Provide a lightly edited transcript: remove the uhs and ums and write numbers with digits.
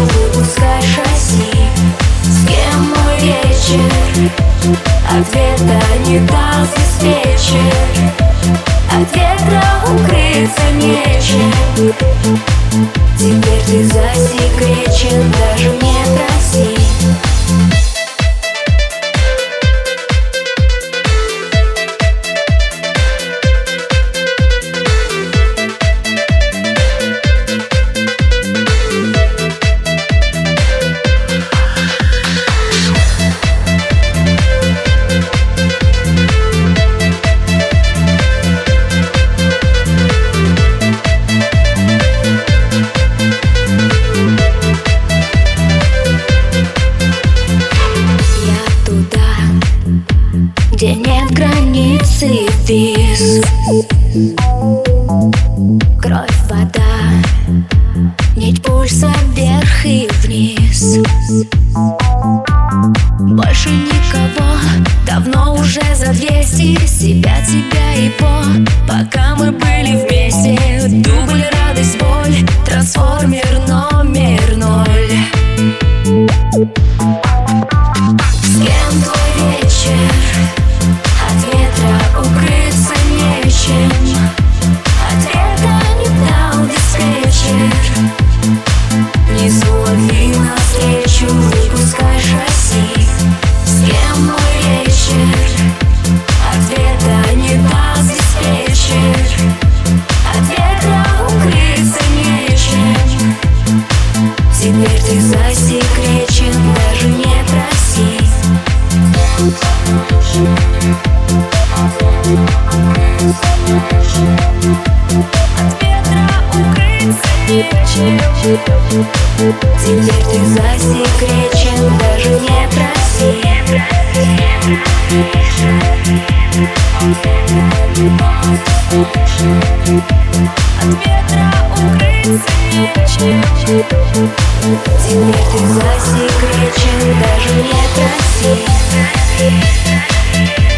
выпускай шасси. С кем мой вечер? Ответа не дал диспетчер. От ветра укрыться нечем. Теперь ты засекречен, даже не проси. Где нет границы виз, кровь, вода, нить пульса вверх и вниз. Больше никого, давно уже за 200. Себя, тебя, его, пока мы были вместе. Дубль, радость, боль, трансформер номер 0. С кем твой вечер? От ветра укрыться нечем. Ответа не дал диспетчер. Внизу лови навстречу, выпускай шасси. С кем мой вечер? Ответа не дал диспетчер. От ветра укрыться нечем. Теперь ты засекречен, даже не проси. От ветра укрыться нечем. Теперь ты засекречен, даже не проси. От ветра укрыться нечем. Теперь ты засекречен, даже не проси.